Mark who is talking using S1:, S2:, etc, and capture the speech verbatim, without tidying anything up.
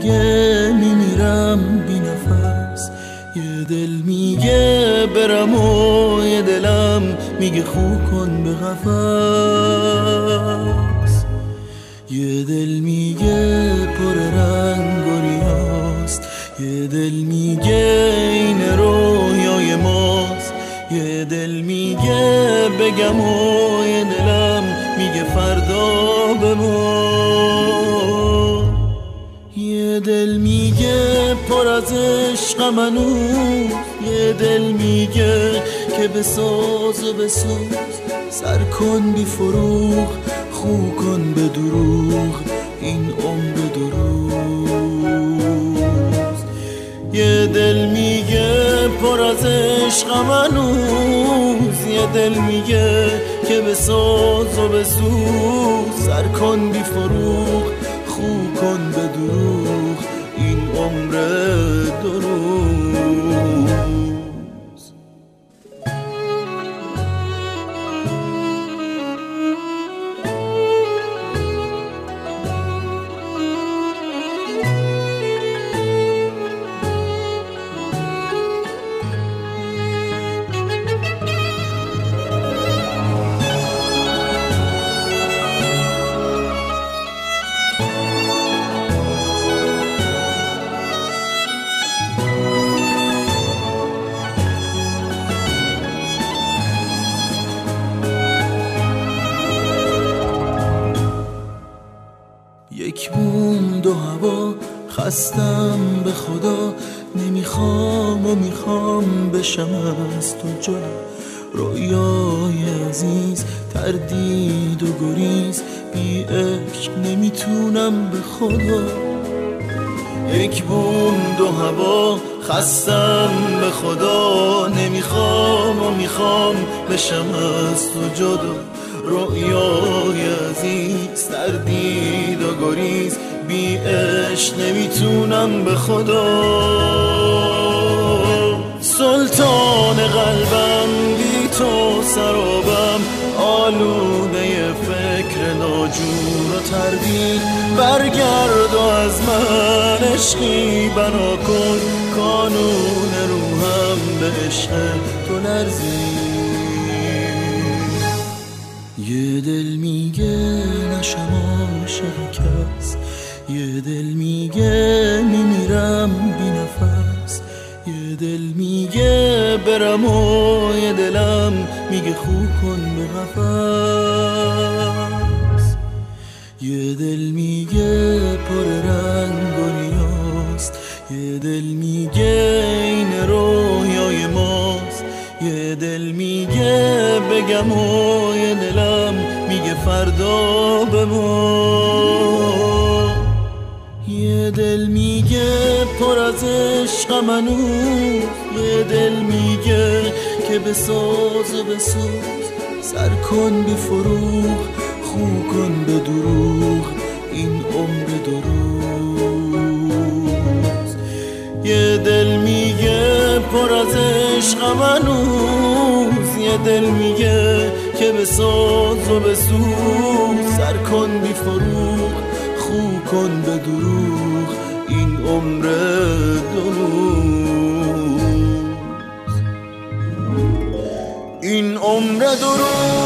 S1: میگه میمیرم بی نفس، یه دل میگه برم و یه دلم میگه خو کن به قفس. یه دل میگه پر رنگ و ریاست، یه دل میگه این رویای ماست، یه دل میگه بگم و یه دلم میگه فردا بمون. یه دل میگه پر از عشقم هنوز، یه دل میگه که بساز و بسوز، سر کن بی فروغ خو کن به دروغ این عمر دروز. یه دل میگه پر از عشقم هنوز، یه دل میگه که بساز و بسوز، سر کن بی فروغ خو کن به دروغ این عمر دروز. یک بوم دو هوا خستم به خدا، نمیخوام و میخوام بشم از تو جدا. رویای عزیز تردید و گریز، بی عشق نمیتونم به خدا. یک بوم دو هوا خستم به خدا، نمیخوام و میخوام بشم از تو جدا. رویای عزیز تردید و گریز، بی عشق نمیتونم به خدا. سلطان قلبم بی تو سرابم، آلوده فکر ناجور و تردید. برگرد و از من عشقی بنا کن، کانون روحم به عشق تو لرزید. یه دل میگه نشم عاشق کس، یه دل میگه میمیرم بی نفس، یه دل میگه برم و یه دلم میگه خو کن به قفس. یه دل میگه پر رنگ و ریاست، یه دل میگه این رویای ماست، یه دل میگه بگم و یه دلم میگه فردا بمون. یه دل میگه پر از عشقم هنوز، یه دل میگه که بساز و بسوز، سر کن بی فروغ خو کن به دروغ این عمر دروز. یه دل میگه پر از عشقم هنوز، یه دل میگه که بساز و بسوز، سر کن بی فروغ خو کن به دروغ این عمر دروز این عمر دروز.